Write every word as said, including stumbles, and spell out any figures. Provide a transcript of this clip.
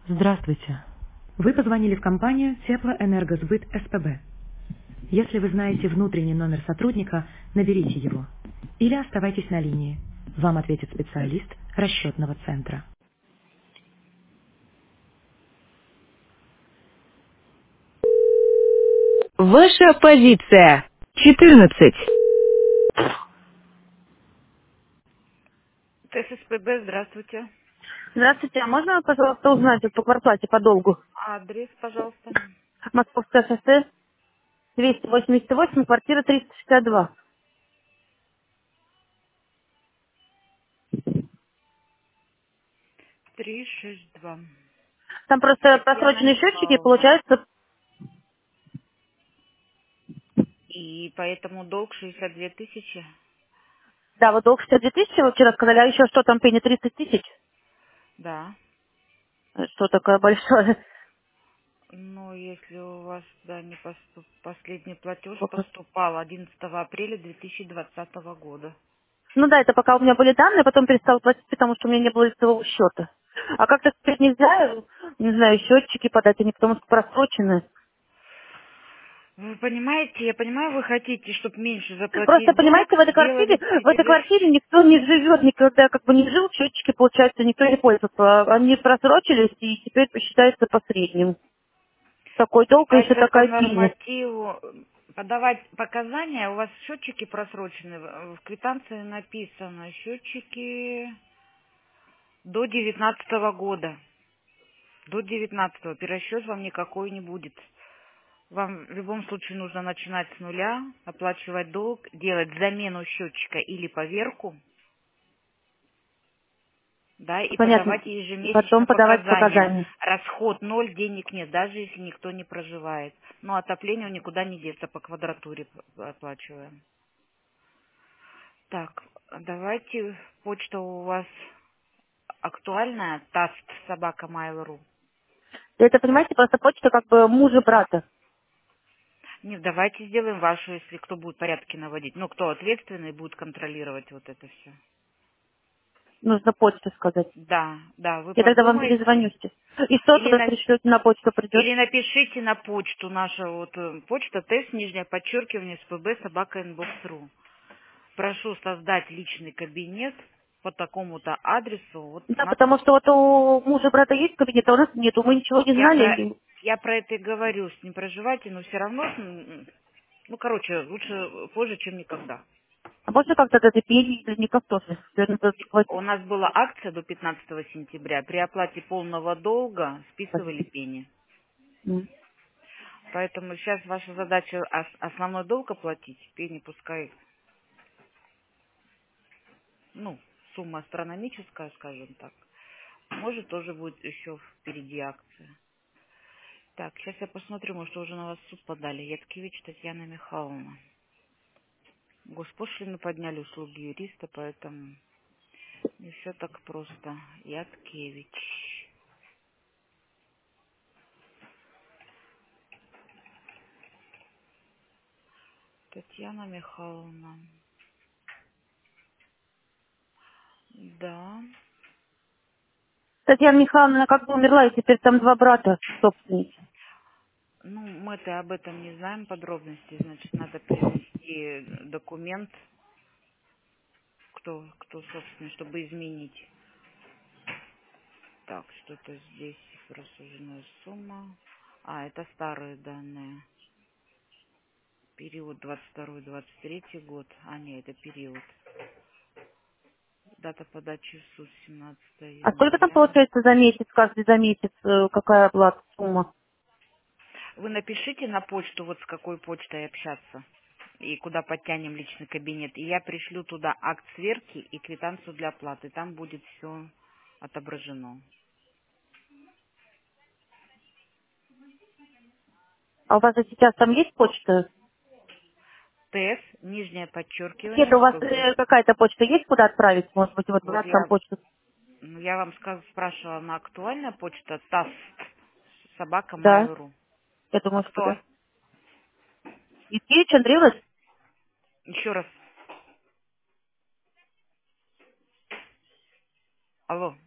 Здравствуйте. Вы позвонили в компанию Теплоэнергосбыт СПБ. Если вы знаете внутренний номер сотрудника, наберите его. Или оставайтесь на линии. Вам ответит специалист расчетного центра. Ваша позиция. четырнадцать. ТССПБ, здравствуйте. Здравствуйте, а можно, пожалуйста, узнать вот по квартплате по долгу? Адрес, пожалуйста. Московское шоссе, двести восемьдесят восемь, квартира триста шестьдесят два. три шесть два. Там просто Татьяна просроченные счетчики, Михайловна. получается, И поэтому долг шестьдесят две тысячи. да, вот долг шестьдесят две тысячи, вы вчера сказали, а еще что там, пени тридцать тысяч? Да. Э, Что такое большое? Ну, если у вас, да, не поступ... последний платеж Вопрос. поступал одиннадцатого апреля две тысячи двадцатого года. Ну да, это пока у меня были данные, потом перестал платить, потому что у меня не было лицевого счета. А как-то теперь нельзя, не знаю, счетчики подать, они потому что просроченные. Вы понимаете, я понимаю, вы хотите, чтобы меньше Просто, заплатить долг, понимаете, в этой квартире, сделали в этой перевес. квартире никто не живет, никогда как бы не жил, счетчики, получается, никто не пользовался. Они просрочились и теперь считаются по среднему. Такой долг и еще Кстати, по такая пеня. нормативу подавать показания, у вас счетчики просрочены, в в квитанции написано, счетчики до девятнадцатого года. До девятнадцатого перерасчет вам никакой не будет. Вам в любом случае нужно начинать с нуля, оплачивать долг, делать замену счетчика или поверку, да, и Понятно. подавать И потом ежемесячно подавать показания. показания. Расход ноль, денег нет, даже если никто не проживает. Но отопление никуда не деться, по квадратуре п- оплачиваем. Так, давайте, почта у вас актуальная, таст собака mail.ru. Это, понимаете, просто почта как бы мужа брата. Не, давайте сделаем вашу, если кто будет порядки наводить. Ну, кто ответственный будет контролировать вот это все. Нужно почту сказать. Да, да, вы Я тогда вам подумайте. перезвоню. И что Или, туда на- пришлете, на почту придет? или напишите на почту, наша вот э, почта, тест, нижнее подчеркивание, спб, собака, инбокс.ру. Прошу создать личный кабинет по такому-то адресу. Вот Да, на- потому что вот у мужа брата есть кабинет, а у нас нету. Мы ничего не я про, знали. я про это и говорю, с ним проживайте, но все равно, м, ну, короче, лучше позже, чем никогда. А можно как-то от этой пени для никак тоже? Наверное, надо У заплатить. нас была акция до пятнадцатого сентября. При оплате полного долга списывали пени. М. Поэтому сейчас ваша задача ос- основной долг оплатить. Пени пускай, ну, сумма астрономическая, скажем так. Может, тоже будет еще впереди акция. Так, сейчас я посмотрю, может, уже на вас в суд подали. Яткевич Татьяна Михайловна. Госпошлину подняли услуги юриста, поэтому не все так просто. Яткевич. Татьяна Михайловна. Да. Татьяна Михайловна как бы умерла, и теперь там два брата собственники. Ну, мы-то об этом не знаем подробности. Значит, надо принести документ, кто, кто собственно, чтобы изменить. Так, что-то здесь просуженная сумма. А, это старые данные. Период двадцать второй двадцать третий год. А, нет, это период. Дата подачи в суд семнадцатого А сколько там января. получается за месяц, каждый за месяц, э, какая оплата, сумма? Вы напишите на почту, вот с какой почтой общаться. И куда подтянем личный кабинет. И я пришлю туда акт сверки и квитанцию для оплаты. Там будет все отображено. А у вас же сейчас там есть почта? ТС, нижнее Нет, подчеркивание, у вас СПБ. э, какая-то почта есть, куда отправить? Может быть, вот Вот брат там я, почту. ну, я вам сказ- спрашивала, на актуальная почта таст собака Да, mail.ru. я думаю, что Кто? да. Евгений Андрей Еще раз. Алло.